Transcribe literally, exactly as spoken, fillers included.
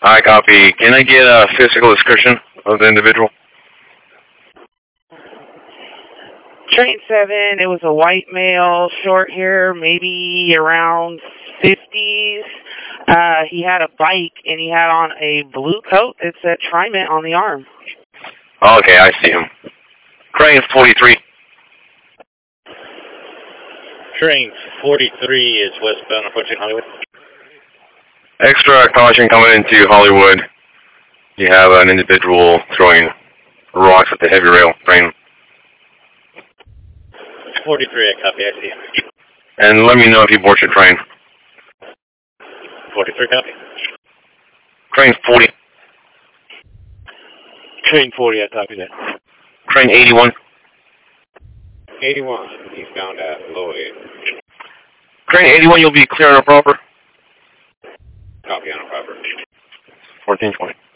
I copy. Can I get a physical description of the individual? Train seven, it was a white male, short hair, maybe around fifties. Uh, he had a bike, and he had on a blue coat that said Trimint on the arm. Okay, I see him. Crane forty-three. Train forty-three is westbound approaching Hollywood. Extra caution coming into Hollywood. You have an individual throwing rocks at the heavy rail train. forty-three, I copy, I see him. And let me know if you board your train. forty-three, copy. Train forty. Train forty, I copy that. Train eighty-one. eighty-one, eastbound at Lloyd. Train eighty-one, you'll be clear on a proper. Copy on a proper. fourteen twenty.